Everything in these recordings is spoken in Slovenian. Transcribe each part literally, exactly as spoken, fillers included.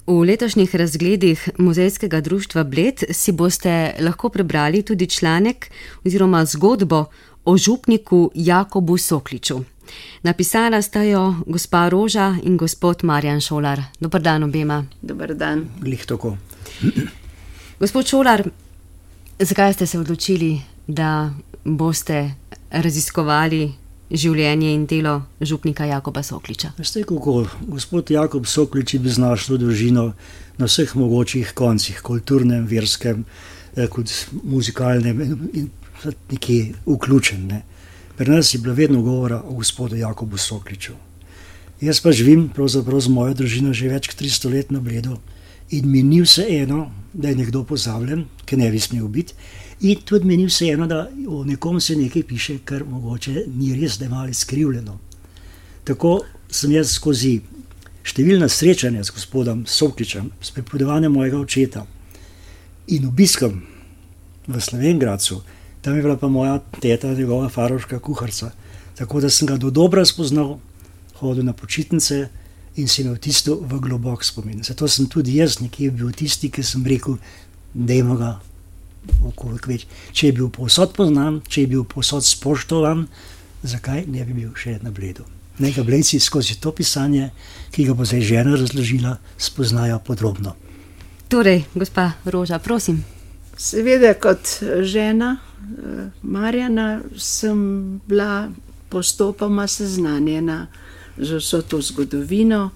V letošnjih razgledih Muzejskega društva Bled si boste lahko prebrali tudi članek oziroma zgodbo o župniku Jakobu Sokliču. Napisala sta jo gospa Roža in gospod Marjan Šolar. Dober dan obema. Dober dan. Glih tako. Gospod Šolar, zakaj ste se odločili, da boste raziskovali življenje in delo župnika Jakoba Sokliča? Veste kako, gospod Jakob Soklič je bil z našo družino na vseh mogočih koncih, kulturnem, verskem, kot muzikalnem in nekje vključen. Ne. Pri nas je bilo vedno govora o gospodu Jakobu Sokliču. Jaz pa živim pravzaprav z mojo družino že več kot tristo let na Bledu in mi ni vseeno, da je nekdo pozabljen, ki ne bi smel biti, in tudi mi ni vseeno, da o nekom se nekaj piše, kar mogoče ni res, da je malo skrivljeno. Tako sem jaz skozi številna srečanja s gospodom Sokličem, s pripovedovanjem mojega očeta in obiskom v Slovenjgradcu, tam je bila pa moja teta, njegova farovška kuharca, tako da sem ga dodobra spoznal, hodil na počitnice in si imel tisto v globok spomin. Zato sem tudi jaz nekje bil tisti, ki sem rekel, dajmo ga okoliko več. Če je bil povsod poznan, če je bil povsod spoštovan, zakaj ne bi bil še na Bledu? Neka Bledci skozi to pisanje, ki ga bo zdaj žena razložila, spoznajo podrobno. Torej, gospa Roža, prosim. Seveda kot žena Marjana sem bila postopoma seznanjena z vso to zgodovino.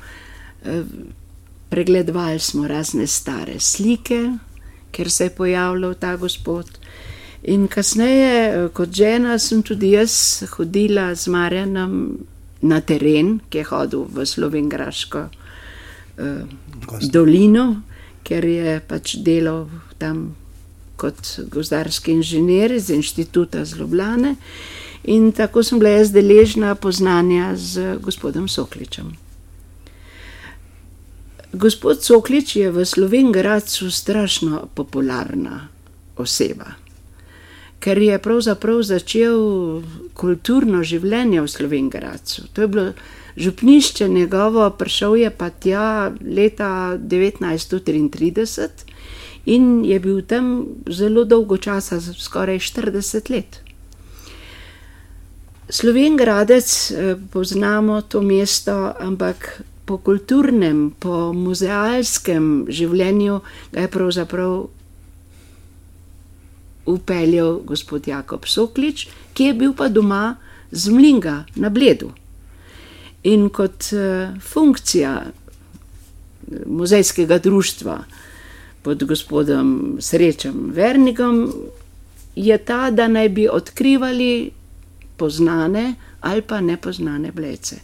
Pregledovali smo razne stare slike, ker se je pojavljal ta gospod. In kasneje kot žena sem tudi jaz hodila z Marjanom na teren, ki je hodil v Slovenjgraško eh, dolino, ker je pač delal tam kot gozdarski inženir iz inštituta z Ljubljane. In tako sem bila jaz deležna poznanja z gospodom Sokličem. Gospod Soklič je v Slovenjgradcu strašno popularna oseba, ker je pravzaprav začel kulturno življenje v Slovenjgradcu. To je bilo župnišče njegovo, prišel je pa tja leta devetnajststo triintrideset in je bil tam zelo dolgo časa, skoraj štirideset let. Slovenjgradec, poznamo to mesto, ampak po kulturnem, po muzealskem življenju ga je pravzaprav upeljal gospod Jakob Soklič, ki je bil pa doma z Mlinga na Bledu. In kot funkcija muzejskega društva pod gospodom Srečem Vernikom je ta, da naj bi odkrivali poznane ali pa nepoznane Bledce.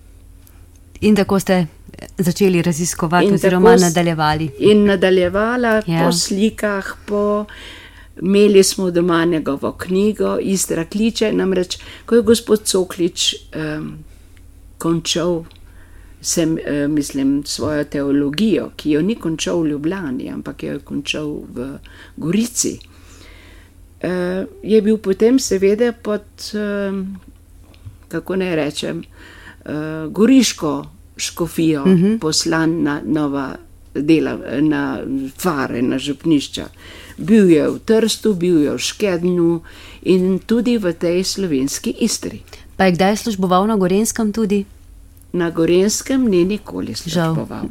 In tako ste začeli raziskovati in oziroma tako, nadaljevali. In nadaljevala ja. po slikah, po... Imeli smo doma njegovo knjigo Istra kliče, namreč, ko je gospod Soklič um, končal sem, uh, mislim, svojo teologijo, ki jo ni končal v Ljubljani, ampak jo je končal v Gorici, uh, je bil potem seveda pod, um, kako naj rečem, uh, goriško škofijo uh-huh. poslan na nova dela, na fare, na župnišča. Bil je v Trstu, bil je v Škednu in tudi v tej slovenski Istri. Pa je kdaj služboval na Gorenjskem tudi? Na Gorenjskem ni nikoli služboval.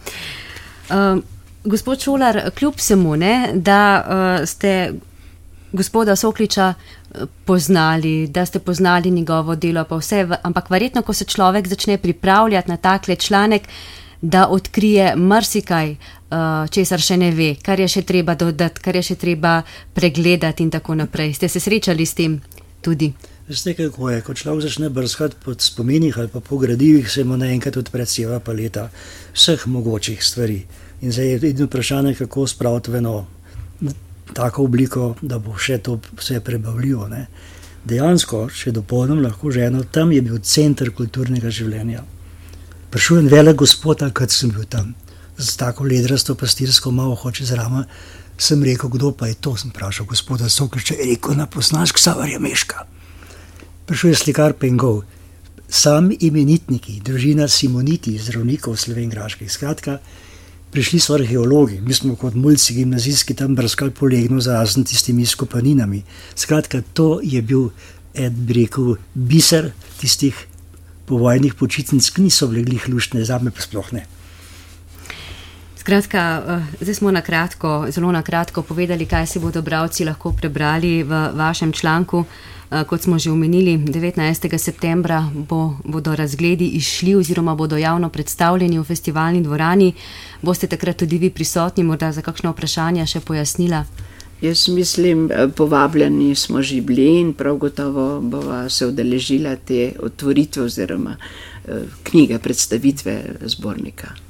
Uh, gospod Šolar, kljub vsemu, ne, da uh, ste gospoda Sokliča poznali, da ste poznali njegovo delo, pa vse, ampak verjetno, ko se človek začne pripravljati na takle članek, da odkrije marsikaj, česar še ne ve, kar je še treba dodati, kar je še treba pregledati in tako naprej. Ste se srečali s tem tudi? Veste, kako je, ko človek začne brskati pod spomenih ali pa po gradivih, se mu naenkrat odpre cela paleta vseh mogočih stvari. In zdaj je edino vprašanje, kako spraviti v eno tako obliko, da bo še to vse prebavljivo. Ne? Dejansko, še dopolnim lahko ženo, tam je bil center kulturnega življenja. Prišel en velik gospod, kad sem bil tam, z tako ledrasto pastirsko malho čez rama, sem rekel, kdo pa je to, sem vprašal gospoda Sokliča, je rekel, na poznaš Ksaverja Meška. Prišel je slikar Pengov, sam imenitniki, družina Simoniti, zdravnikov slovenjgraških, skratka, prišli so arheologi, mi smo kot mulci gimnazijski tam brskali po Legnu za razen tistimi izkopaninami. Skratka, to je bil, ed bi rekel, biser tistih povojnih počitnic, ki niso bile glih luštne, zame pa sploh ne. Skratka, zdaj smo na kratko, zelo na kratko povedali, kaj si bodo bralci lahko prebrali v vašem članku. Kot smo že omenili, devetnajstega septembra bo, bodo razgledi išli oziroma bodo javno predstavljeni v festivalni dvorani. Boste takrat tudi vi prisotni, morda za kakšno vprašanje še pojasnila? Jaz mislim, povabljeni smo že bili in prav gotovo bova se udeležila te otvoritve oziroma knjige, predstavitve zbornika.